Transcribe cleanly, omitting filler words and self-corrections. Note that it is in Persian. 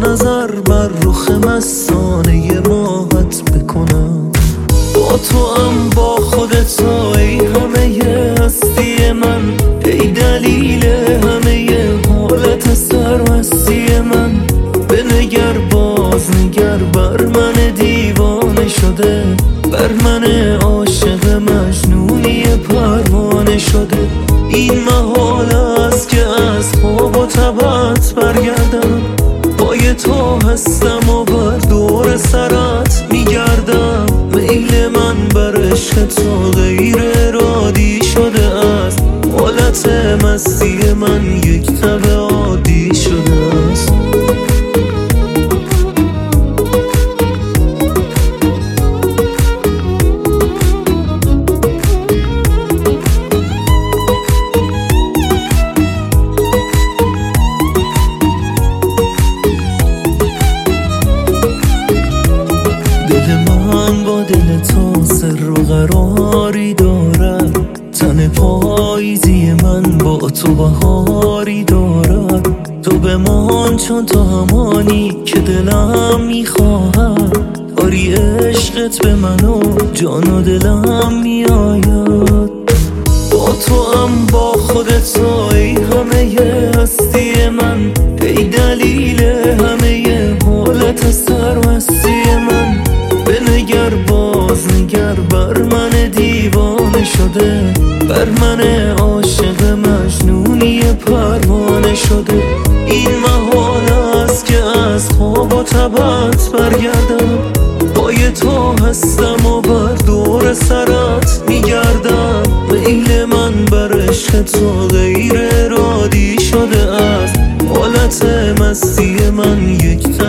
نظر بر رخ مستانه ماهت بکنم. با تو هم با خودت ای همه هستی من، ای دلیل همه حالت سرمستی من. بنگر باز نگر بر من دیوانه شده، بر من عاشق مجنونی پروانه شده. این محال است که از خواب و تبت برگردم، پای تو هستم و بر دور سرت میگردم. میل من بر عشق تو غیر ارادی شده است، حالت مستی من یک تب عادی شده است. دل تو سر و قراری دارد، تن پاییزی من با تو بهاری دارد. تو بمان چون تو همانی که دلم میخواهد، داری عشقت به من و جان و دلم میآید. با تو هم با خودت ای همه هستی من، ای دلیل همه حالت سرمستی من. بنگر باز نگر بر من دیوانه شده، بر من عاشق مجنونی پروانه شده. این محال است که از خواب و تبت برگردم، پای تو هستم و بر دور سرت میگردم. میل من بر عشق تو غیر ارادی شده است، حالت مستی من یک